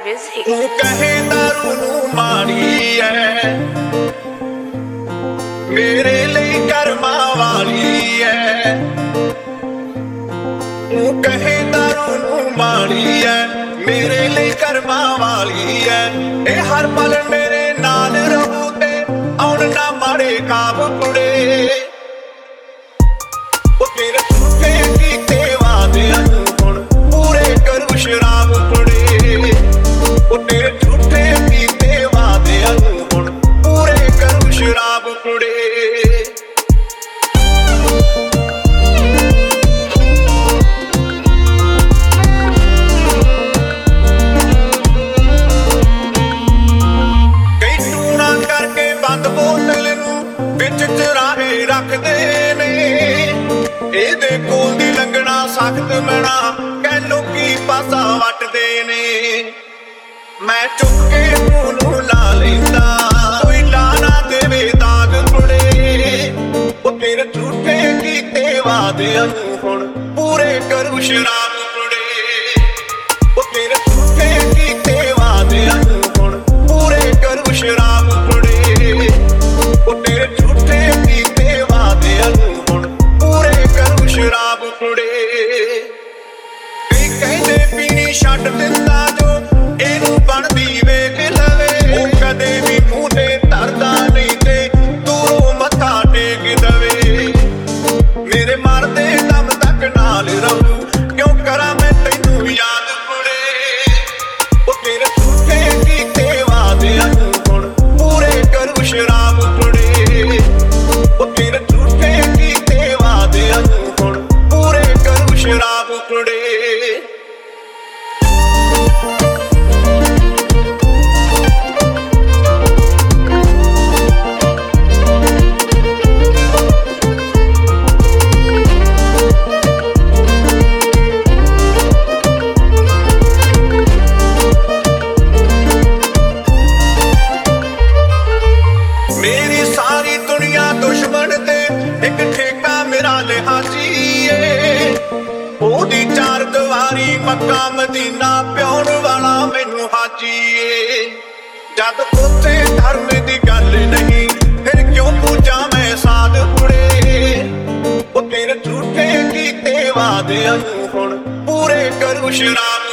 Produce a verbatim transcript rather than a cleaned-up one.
music. ਤੂੰ ਕਹੇ ਦਾਰੂ ਨੂੰ ਮਾੜੀ ਐ, ਮੇਰੇ ਲਈ ਕਰਮਾਂ ਵਾਲੀ ਐ। ਤੂੰ ਕਹੇ ਦਾਰੂ ਨੂੰ ਮਾੜੀ ਐ, ਮੇਰੇ ਲਈ ਕਰਮਾਂ ਵਾਲੀ ਐ। ਇਹ ਹਰ ਪਲ ਮੇਰੇ ਨਾਲ ਰਹੂ ਤੇ ਆਉਣ ਨਾ ਮਾੜੇ ਕਾਬ ਕੁੜੇ। ਉਹ ਤੇਰੇ ਝੂਠੇ ਕੀਤੇ ਵਾਦਿਆਂ ਨੂੰ ਹੁਣ ਪੂਰੇ ਕਰੂ ਸ਼ਰਾਬ ਕੁੜੇ। ਉਹ ਤੇਰੇ ਝੂਠੇ ਕੀਤੇ ਵਾਦਿਆਂ ਨੂੰ ਹੁਣ ਪੂਰੇ ਕਰੂ ਸ਼ਰਾਬ ਕੁੜੇ। ਕਈ ਟੂਣਾ ਕਰਕੇ ਬੰਦ ਬੋਤਲ ਨੂੰ ਵਿੱਚ ਚਰਾਹੇ ਰੱਖਦੇ ਨੇ। ਇਹਦੇ ਕੋਲ ਦੀ ਲੰਘਣਾ ਸਖਤ ਮਨਾ ਕਹਿ ਲੋਕੀ ਪਾਸਾ ਵੱਟਦੇ ਨੇ। ਮੈਂ ਚੁੱਕ ਕੇ ਮੂੰਹ ਨੂੰ ਲਾ ਲੈਂਦਾ, ਕੋਈ ਲਾ ਨਾ ਦੇਵੇ ਦਾਗ ਕੁੜੇ। ਉਹ ਤੇਰੇ ਝੂਠੇ ਕੀਤੇ ਵਾਦਿਆਂ ਨੂੰ ਹੁਣ ਪੂਰੇ ਕਰੂ ਸ਼ਰਾਬ ਕੁੜੇ। ਉਹ ਤੇਰੇ ਝੂਠੇ ਕੀਤੇ ਵਾਦਿਆਂ ਨੂੰ ਹੁਣ ਪੂਰੇ ਕਰੂ ਸ਼ਰਾਬ ਕੁੜੇ। ਉਹ ਤੇਰੇ ਝੂਠੇ ਕੀਤੇ ਵਾਦਿਆਂ ਨੂੰ ਹੁਣ ਪੂਰੇ ਕਰੂ ਸ਼ਰਾਬ ਕੁੜੇ। ਕਈ ਕਹਿੰਦੇ ਪੀਣੀ ਛੱਡ ਦਿੰਦਾ ਜੋ ਇਹਨੂੰ ਬਣਦੀ ਵੇਖ ਲਵੇ। ਉਹ ਕਦੇ ਵੀ ਮੂੰਹ ਤੇ ਧਰਦਾ ਨਹੀਂ ਤੇ ਦੂਰੋਂ ਮੱਥਾ ਟੇਕ ਦਵੇ। ਮੇਰੇ ਮਰਦੇ ਦਮ ਤੱਕ ਨਾਲ ਰਹੂ, ਕਿਉਂ ਕਰਾਂ ਮੈਂ ਤੈਨੂੰ ਯਾਦ ਕੁੜੇ। ਉਹ ਤੇਰੇ ਝੂਠੇ ਕੀਤੇ ਵਾਦਿਆਂ ਨੂੰ ਹੁਣ ਪੂਰੇ ਕਰੂ ਸ਼ਰਾਬ ਕੁੜੇ। ਉਹ ਤੇਰੇ ਝੂਠੇ ਕੀਤੇ ਵਾਦਿਆਂ ਨੂੰ ਹੁਣ ਪੂਰੇ ਕਰੂ ਸ਼ਰਾਬ ਕੁੜੇ। ਮੇਰੀ ਸਾਰੀ ਦੁਨੀਆ ਦੁਸ਼ਮਣ ਤੇ ਇੱਕ ਠੇਕਾ ਮੇਰਾ ਲਿਹਾਜੀ ਏ। ਉਹਦੀ ਚਾਰ ਦੀਵਾਰੀ ਮੱਕਾ ਮਦੀਨਾ ਪਿਆਉਣ ਵਾਲਾ ਮੈਨੂੰ ਹਾਜੀ ਏ। ਜਦ ਉੱਥੇ ਧਰਮ ਦੀ ਗੱਲ ਨਹੀਂ ਫਿਰ ਕਿਉਂ ਪੂਜਾਂ ਮੈਂ ਸਾਧ ਕੁੜੇ। ਉਹ ਤੇਰੇ ਝੂਠੇ ਕੀਤੇ ਵਾਦਿਆਂ ਨੂੰ ਹੁਣ ਪੂਰੇ ਕਰੂ ਸ਼ਰਾਬ